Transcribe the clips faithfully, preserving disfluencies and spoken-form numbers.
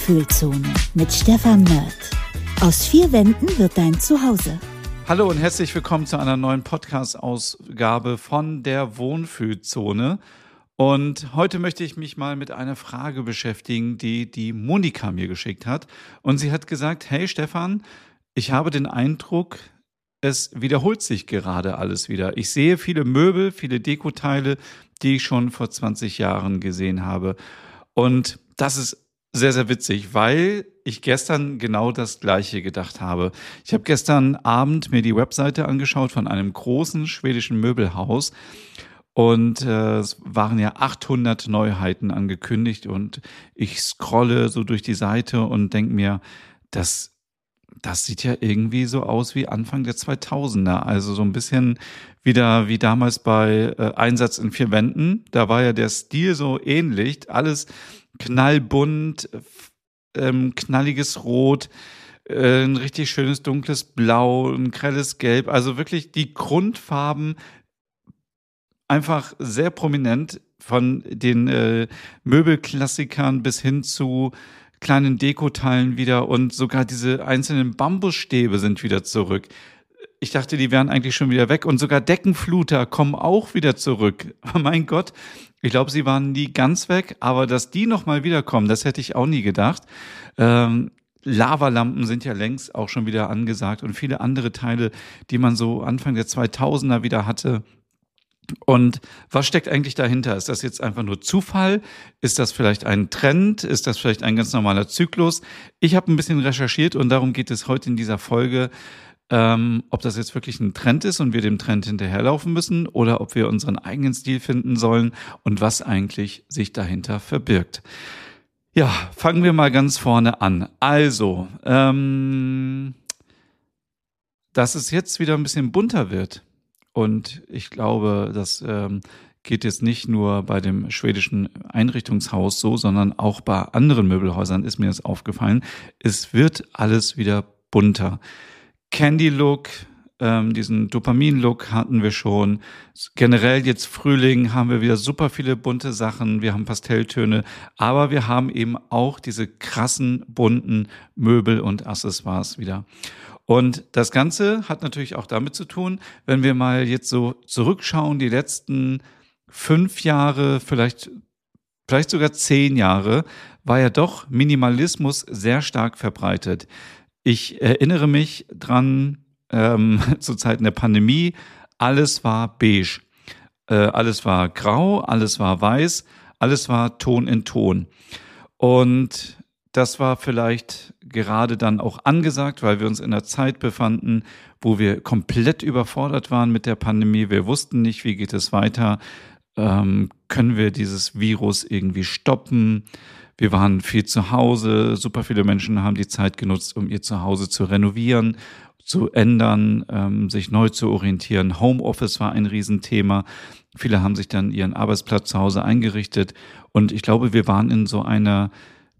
Wohnfühlzone mit Stefan Mörth. Aus vier Wänden wird dein Zuhause. Hallo und herzlich willkommen zu einer neuen Podcast-Ausgabe von der Wohnfühlzone. Und heute möchte ich mich mal mit einer Frage beschäftigen, die die Monika mir geschickt hat. Und sie hat gesagt, hey Stefan, ich habe den Eindruck, es wiederholt sich gerade alles wieder. Ich sehe viele Möbel, viele Dekoteile, die ich schon vor zwanzig Jahren gesehen habe. Und das ist sehr, sehr witzig, weil ich gestern genau das Gleiche gedacht habe. Ich habe gestern Abend mir die Webseite angeschaut von einem großen schwedischen Möbelhaus und äh, es waren ja achthundert Neuheiten angekündigt und ich scrolle so durch die Seite und denke mir, das, das sieht ja irgendwie so aus wie Anfang der zweitausender, also so ein bisschen wieder wie damals bei äh, Einsatz in vier Wänden. Da war ja der Stil so ähnlich, alles knallbunt, ähm, knalliges Rot, äh, ein richtig schönes dunkles Blau, ein grelles Gelb. Also wirklich die Grundfarben einfach sehr prominent von den äh, Möbelklassikern bis hin zu kleinen Dekoteilen wieder und sogar diese einzelnen Bambusstäbe sind wieder zurück. Ich dachte, die wären eigentlich schon wieder weg und sogar Deckenfluter kommen auch wieder zurück. Mein Gott, ich glaube, sie waren nie ganz weg, aber dass die nochmal wiederkommen, das hätte ich auch nie gedacht. Ähm, Lavalampen sind ja längst auch schon wieder angesagt und viele andere Teile, die man so Anfang der zweitausender wieder hatte. Und was steckt eigentlich dahinter? Ist das jetzt einfach nur Zufall? Ist das vielleicht ein Trend? Ist das vielleicht ein ganz normaler Zyklus? Ich habe ein bisschen recherchiert und darum geht es heute in dieser Folge. Ähm, ob das jetzt wirklich ein Trend ist und wir dem Trend hinterherlaufen müssen oder ob wir unseren eigenen Stil finden sollen und was eigentlich sich dahinter verbirgt. Ja, fangen wir mal ganz vorne an. Also, ähm, dass es jetzt wieder ein bisschen bunter wird und ich glaube, das ähm, geht jetzt nicht nur bei dem schwedischen Einrichtungshaus so, sondern auch bei anderen Möbelhäusern ist mir das aufgefallen. Es wird alles wieder bunter. Candy-Look, ähm, diesen Dopamin-Look hatten wir schon. Generell jetzt Frühling haben wir wieder super viele bunte Sachen. Wir haben Pastelltöne, aber wir haben eben auch diese krassen bunten Möbel und Accessoires wieder. Und das Ganze hat natürlich auch damit zu tun, wenn wir mal jetzt so zurückschauen, die letzten fünf Jahre, vielleicht, vielleicht sogar zehn Jahre, war ja doch Minimalismus sehr stark verbreitet. Ich erinnere mich dran, ähm, zu Zeiten der Pandemie, alles war beige, äh, alles war grau, alles war weiß, alles war Ton in Ton. Und das war vielleicht gerade dann auch angesagt, weil wir uns in einer Zeit befanden, wo wir komplett überfordert waren mit der Pandemie. Wir wussten nicht, wie geht es weiter, ähm, können wir dieses Virus irgendwie stoppen? Wir waren viel zu Hause, super viele Menschen haben die Zeit genutzt, um ihr Zuhause zu renovieren, zu ändern, ähm, sich neu zu orientieren. Homeoffice war ein Riesenthema. Viele haben sich dann ihren Arbeitsplatz zu Hause eingerichtet. Und ich glaube, wir waren in so einer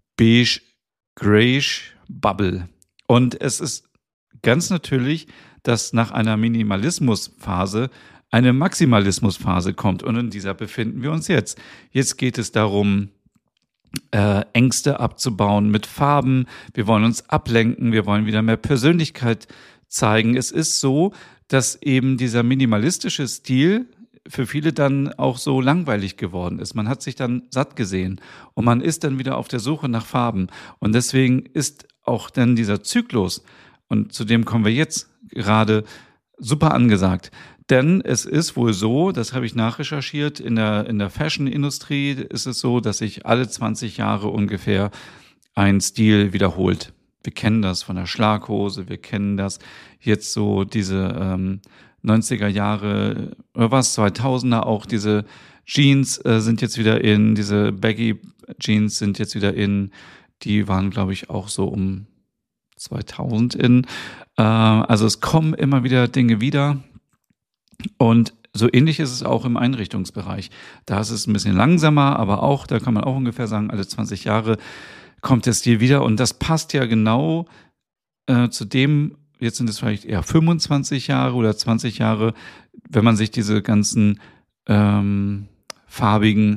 beige-grayish-Bubble. Und es ist ganz natürlich, dass nach einer Minimalismusphase eine Maximalismusphase kommt. Und in dieser befinden wir uns jetzt. Jetzt geht es darum, Äh, Ängste abzubauen mit Farben. Wir wollen uns ablenken, wir wollen wieder mehr Persönlichkeit zeigen. Es ist so, dass eben dieser minimalistische Stil für viele dann auch so langweilig geworden ist. Man hat sich dann satt gesehen und man ist dann wieder auf der Suche nach Farben. Und deswegen ist auch dann dieser Zyklus, und zu dem kommen wir jetzt gerade, super angesagt. Denn es ist wohl so, das habe ich nachrecherchiert, in der, in der Fashion-Industrie ist es so, dass sich alle zwanzig Jahre ungefähr ein Stil wiederholt. Wir kennen das von der Schlaghose, wir kennen das jetzt so diese ähm, neunziger Jahre, oder was, zweitausender auch, diese Jeans äh, sind jetzt wieder in, diese Baggy Jeans sind jetzt wieder in, die waren glaube ich auch so um zweitausend in. Äh, also es kommen immer wieder Dinge wieder. Und so ähnlich ist es auch im Einrichtungsbereich. Da ist es ein bisschen langsamer, aber auch, da kann man auch ungefähr sagen, alle zwanzig Jahre kommt der Stil wieder. Und das passt ja genau äh, zu dem, jetzt sind es vielleicht eher fünfundzwanzig Jahre oder zwanzig Jahre, wenn man sich diese ganzen ähm, farbigen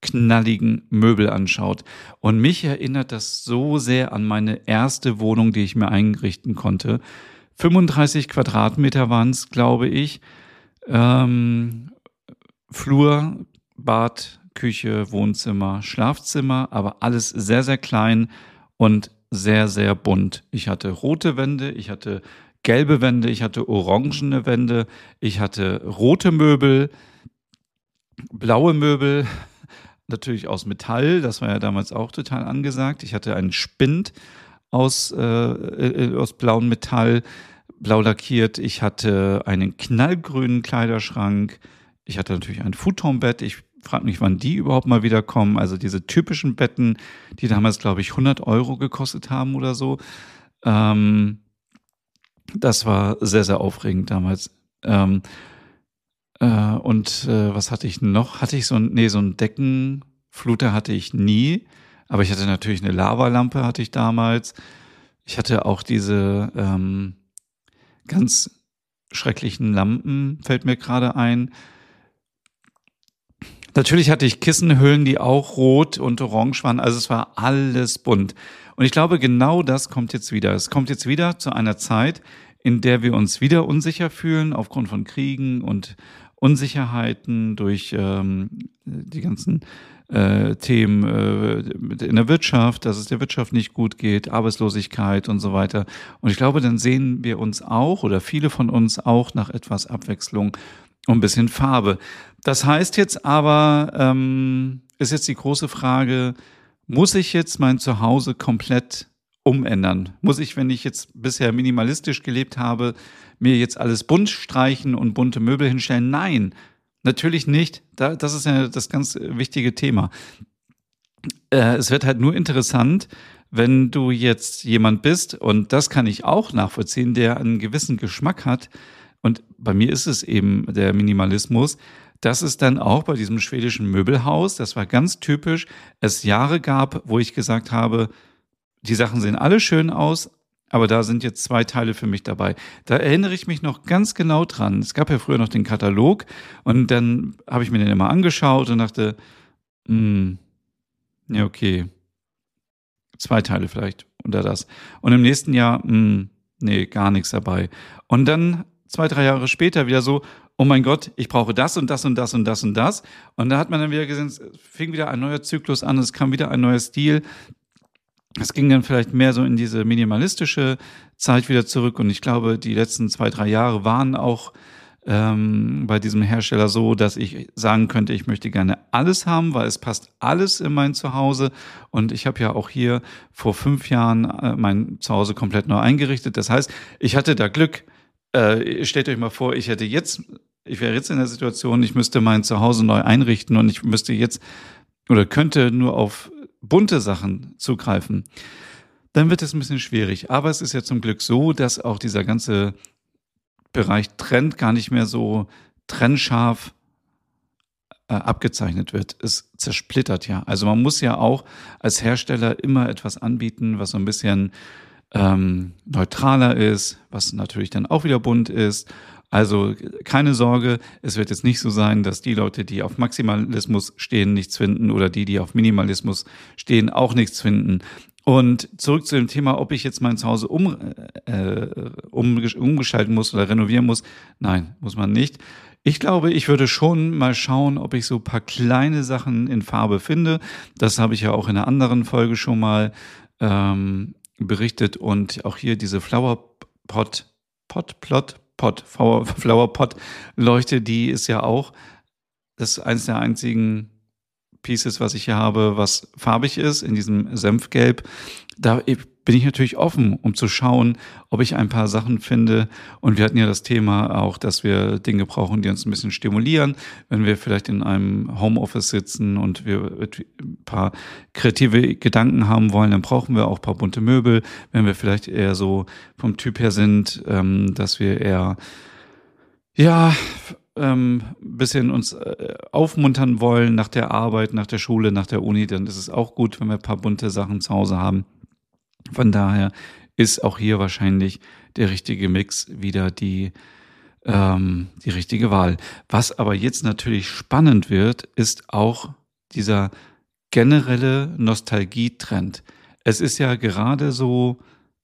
knalligen Möbel anschaut. Und mich erinnert das so sehr an meine erste Wohnung, die ich mir einrichten konnte. fünfunddreißig Quadratmeter waren es, glaube ich. Ähm, Flur, Bad, Küche, Wohnzimmer, Schlafzimmer, aber alles sehr, sehr klein und sehr, sehr bunt. Ich hatte rote Wände, ich hatte gelbe Wände, ich hatte orangene Wände, ich hatte rote Möbel, blaue Möbel, natürlich aus Metall, das war ja damals auch total angesagt. Ich hatte einen Spind aus, äh, äh, aus blauem Metall, blau lackiert. Ich hatte einen knallgrünen Kleiderschrank. Ich hatte natürlich ein Futonbett. Ich frage mich, wann die überhaupt mal wieder kommen. Also diese typischen Betten, die damals, glaube ich, hundert Euro gekostet haben oder so. Ähm, das war sehr, sehr aufregend damals. Ähm, äh, und äh, was hatte ich noch? Hatte ich so ein, nee, so ein Deckenfluter hatte ich nie. Aber ich hatte natürlich eine Lavalampe, hatte ich damals. Ich hatte auch diese ähm, ganz schrecklichen Lampen, fällt mir gerade ein. Natürlich hatte ich Kissenhüllen, die auch rot und orange waren. Also es war alles bunt. Und ich glaube, genau das kommt jetzt wieder. Es kommt jetzt wieder zu einer Zeit, in der wir uns wieder unsicher fühlen aufgrund von Kriegen und Unsicherheiten durch ähm, die ganzen äh, Themen äh, in der Wirtschaft, dass es der Wirtschaft nicht gut geht, Arbeitslosigkeit und so weiter. Und ich glaube, dann sehen wir uns auch oder viele von uns auch nach etwas Abwechslung und ein bisschen Farbe. Das heißt jetzt aber, ähm, ist jetzt die große Frage, muss ich jetzt mein Zuhause komplett umändern? Muss ich, wenn ich jetzt bisher minimalistisch gelebt habe, mir jetzt alles bunt streichen und bunte Möbel hinstellen? Nein, natürlich nicht. Da, das ist ja das ganz wichtige Thema. Äh, es wird halt nur interessant, wenn du jetzt jemand bist, und das kann ich auch nachvollziehen, der einen gewissen Geschmack hat, und bei mir ist es eben der Minimalismus, dass es dann auch bei diesem schwedischen Möbelhaus, das war ganz typisch, es Jahre gab, wo ich gesagt habe, die Sachen sehen alle schön aus, aber da sind jetzt zwei Teile für mich dabei. Da erinnere ich mich noch ganz genau dran. Es gab ja früher noch den Katalog und dann habe ich mir den immer angeschaut und dachte, hm, ja okay, zwei Teile vielleicht unter das. Und im nächsten Jahr, hm, nee, gar nichts dabei. Und dann zwei, drei Jahre später wieder so, oh mein Gott, ich brauche das und das und das und das und das. Und da hat man dann wieder gesehen, es fing wieder ein neuer Zyklus an, es kam wieder ein neuer Stil. Es ging dann vielleicht mehr so in diese minimalistische Zeit wieder zurück. Und ich glaube, die letzten zwei, drei Jahre waren auch ähm, bei diesem Hersteller so, dass ich sagen könnte, ich möchte gerne alles haben, weil es passt alles in mein Zuhause. Und ich habe ja auch hier vor fünf Jahren äh, mein Zuhause komplett neu eingerichtet. Das heißt, ich hatte da Glück. Äh, stellt euch mal vor, ich hätte jetzt, ich wäre jetzt in der Situation, ich müsste mein Zuhause neu einrichten und ich müsste jetzt oder könnte nur auf bunte Sachen zugreifen. Dann wird es ein bisschen schwierig. Aber es ist ja zum Glück so, dass auch dieser ganze Bereich Trend gar nicht mehr so trennscharf äh, abgezeichnet wird. Es zersplittert ja. Also man muss ja auch als Hersteller immer etwas anbieten, was so ein bisschen ähm, neutraler ist, was natürlich dann auch wieder bunt ist. Also keine Sorge, es wird jetzt nicht so sein, dass die Leute, die auf Maximalismus stehen, nichts finden oder die, die auf Minimalismus stehen, auch nichts finden. Und zurück zu dem Thema, ob ich jetzt mein Zuhause um, äh, um, umgestalten muss oder renovieren muss. Nein, muss man nicht. Ich glaube, ich würde schon mal schauen, ob ich so ein paar kleine Sachen in Farbe finde. Das habe ich ja auch in einer anderen Folge schon mal ähm, berichtet. Und auch hier diese Flower Pot, Pot, Plot, Pot, Flower Pot Leuchte, die ist ja auch, das ist eines der einzigen Pieces, was ich hier habe, was farbig ist, in diesem Senfgelb. Da bin ich natürlich offen, um zu schauen, ob ich ein paar Sachen finde. Und wir hatten ja das Thema auch, dass wir Dinge brauchen, die uns ein bisschen stimulieren. Wenn wir vielleicht in einem Homeoffice sitzen und wir ein paar kreative Gedanken haben wollen, dann brauchen wir auch ein paar bunte Möbel. Wenn wir vielleicht eher so vom Typ her sind, ähm, dass wir eher, ja, ähm, bisschen uns äh, aufmuntern wollen nach der Arbeit, nach der Schule, nach der Uni, dann ist es auch gut, wenn wir ein paar bunte Sachen zu Hause haben. Von daher ist auch hier wahrscheinlich der richtige Mix wieder die, ähm, die richtige Wahl. Was aber jetzt natürlich spannend wird, ist auch dieser generelle Nostalgietrend. Es ist ja gerade so,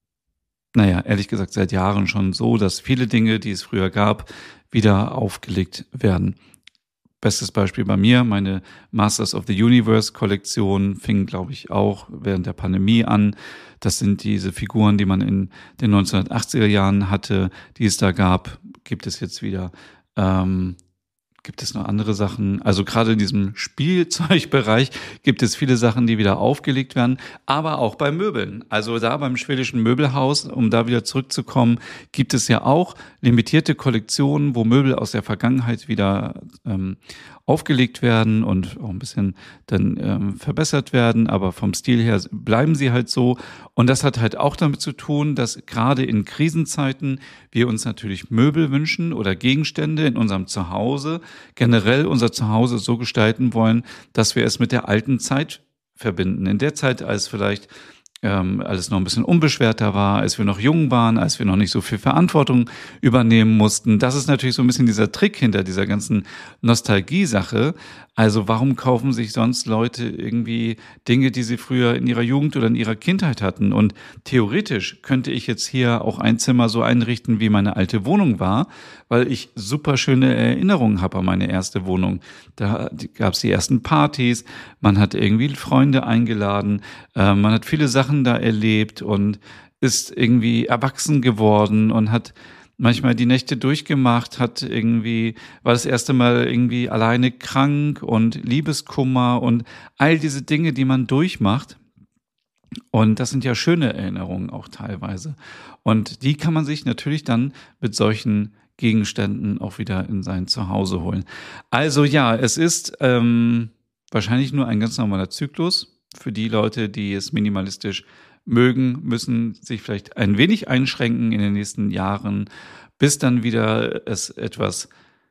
naja, ehrlich gesagt seit Jahren schon so, dass viele Dinge, die es früher gab, wieder aufgelegt werden. Bestes Beispiel bei mir, meine Masters of the Universe Kollektion fing, glaube ich, auch während der Pandemie an. Das sind diese Figuren, die man in den neunzehnhundertachtziger Jahren hatte, die es da gab, gibt es jetzt wieder. Ähm, Gibt es noch andere Sachen? Also gerade in diesem Spielzeugbereich gibt es viele Sachen, die wieder aufgelegt werden, aber auch bei Möbeln. Also da beim schwedischen Möbelhaus, um da wieder zurückzukommen, gibt es ja auch limitierte Kollektionen, wo Möbel aus der Vergangenheit wieder ähm, aufgelegt werden und auch ein bisschen dann ähm, verbessert werden, aber vom Stil her bleiben sie halt so. Und das hat halt auch damit zu tun, dass gerade in Krisenzeiten wir uns natürlich Möbel wünschen oder Gegenstände in unserem Zuhause, generell unser Zuhause so gestalten wollen, dass wir es mit der alten Zeit verbinden. In der Zeit, als vielleicht ähm, alles noch ein bisschen unbeschwerter war, als wir noch jung waren, als wir noch nicht so viel Verantwortung übernehmen mussten. Das ist natürlich so ein bisschen dieser Trick hinter dieser ganzen Nostalgie-Sache. Also warum kaufen sich sonst Leute irgendwie Dinge, die sie früher in ihrer Jugend oder in ihrer Kindheit hatten? Und theoretisch könnte ich jetzt hier auch ein Zimmer so einrichten, wie meine alte Wohnung war, weil ich super schöne Erinnerungen habe an meine erste Wohnung. Da gab es die ersten Partys, man hat irgendwie Freunde eingeladen, äh, man hat viele Sachen da erlebt und ist irgendwie erwachsen geworden und hat manchmal die Nächte durchgemacht, hat irgendwie, war das erste Mal irgendwie alleine krank und Liebeskummer und all diese Dinge, die man durchmacht. Und das sind ja schöne Erinnerungen auch teilweise. Und die kann man sich natürlich dann mit solchen Gegenständen auch wieder in sein Zuhause holen. Also ja, es ist ähm, wahrscheinlich nur ein ganz normaler Zyklus. Für die Leute, die es minimalistisch mögen, müssen sich vielleicht ein wenig einschränken in den nächsten Jahren, bis dann wieder es etwas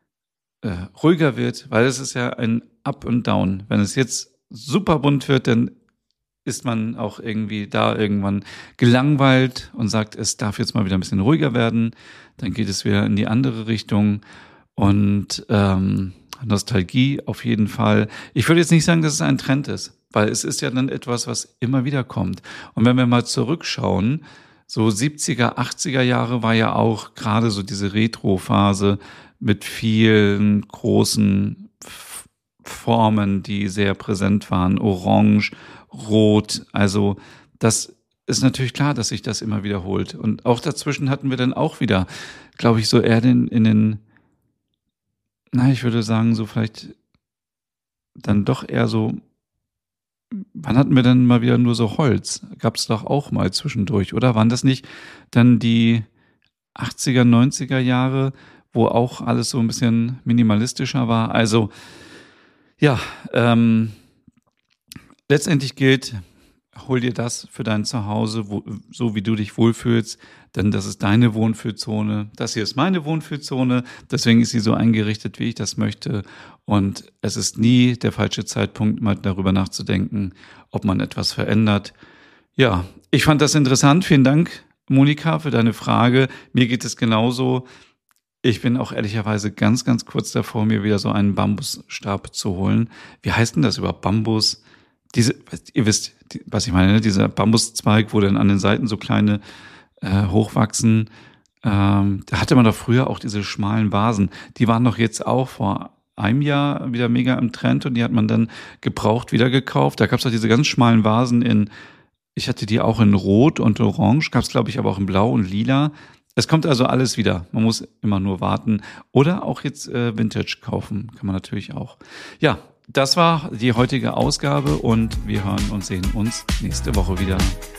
äh, ruhiger wird, weil es ist ja ein Up und Down. Wenn es jetzt super bunt wird, dann ist man auch irgendwie da irgendwann gelangweilt und sagt, es darf jetzt mal wieder ein bisschen ruhiger werden. Dann geht es wieder in die andere Richtung und ähm, Nostalgie auf jeden Fall. Ich würde jetzt nicht sagen, dass es ein Trend ist, weil es ist ja dann etwas, was immer wieder kommt. Und wenn wir mal zurückschauen, so siebziger, achtziger Jahre war ja auch gerade so diese Retro-Phase mit vielen großen F- Formen, die sehr präsent waren. Orange, Rot, also das ist natürlich klar, dass sich das immer wiederholt. Und auch dazwischen hatten wir dann auch wieder, glaube ich, so eher in, in den, na, ich würde sagen, so vielleicht dann doch eher so, wann hatten wir dann mal wieder nur so Holz? Gab es doch auch mal zwischendurch, oder? Waren das nicht dann die achtziger, neunziger Jahre, wo auch alles so ein bisschen minimalistischer war? Also, ja, ähm, letztendlich gilt, hol dir das für dein Zuhause, wo, so wie du dich wohlfühlst, denn das ist deine Wohnfühlzone. Das hier ist meine Wohnfühlzone, deswegen ist sie so eingerichtet, wie ich das möchte. Und es ist nie der falsche Zeitpunkt, mal darüber nachzudenken, ob man etwas verändert. Ja, ich fand das interessant. Vielen Dank, Monika, für deine Frage. Mir geht es genauso. Ich bin auch ehrlicherweise ganz, ganz kurz davor, mir wieder so einen Bambusstab zu holen. Wie heißt denn das überhaupt? Bambus? Diese, ihr wisst, die, was ich meine, ne? Dieser Bambuszweig, wo dann an den Seiten so kleine äh, hochwachsen. Ähm, da hatte man doch früher auch diese schmalen Vasen. Die waren doch jetzt auch vor einem Jahr wieder mega im Trend und die hat man dann gebraucht wieder gekauft. Da gab es doch diese ganz schmalen Vasen in, ich hatte die auch in Rot und Orange, gab es glaube ich aber auch in Blau und Lila. Es kommt also alles wieder. Man muss immer nur warten. Oder auch jetzt äh, Vintage kaufen, kann man natürlich auch. Ja, das war die heutige Ausgabe und wir hören und sehen uns nächste Woche wieder.